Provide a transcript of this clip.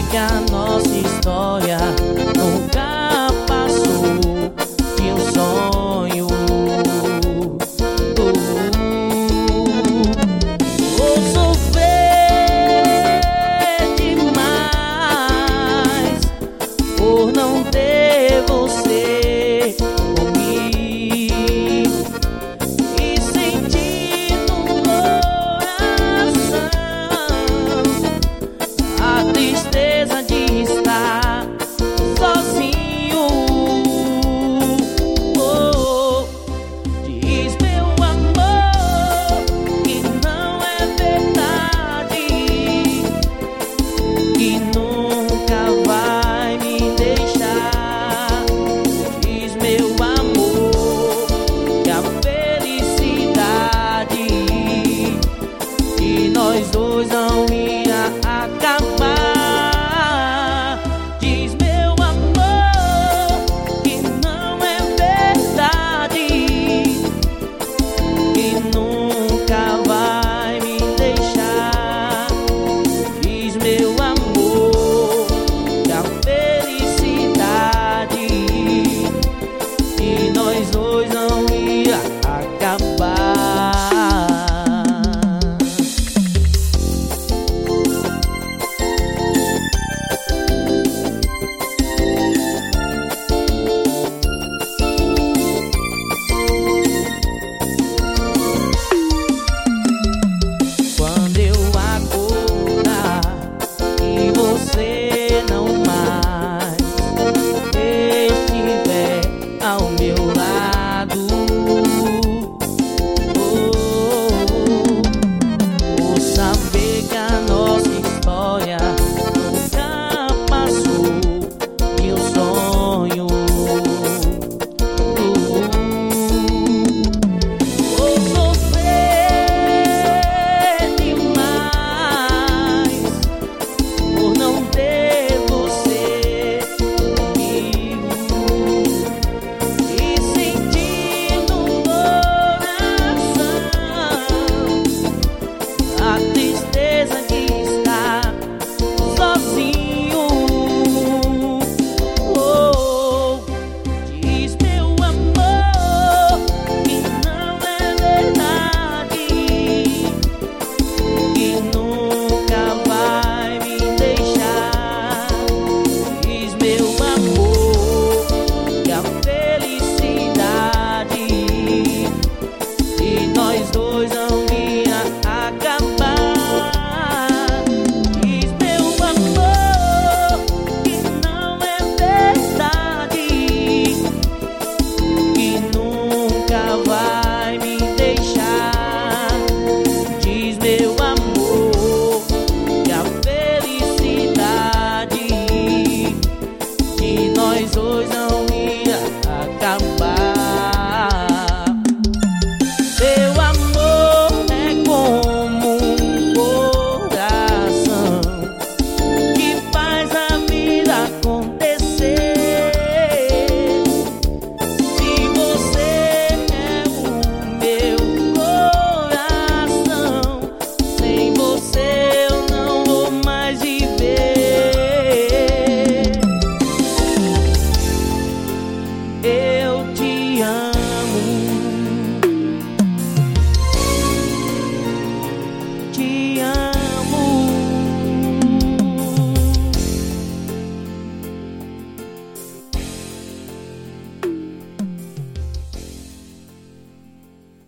que a nossa história nunca passou de um sonho. Vou sofrer demais por não ter você comigo e sentir no coração a tristeza de estar sozinho. Oh, diz meu amor que não é verdade, que nunca vai me deixar. Diz meu amor que a felicidade de nós dois não irá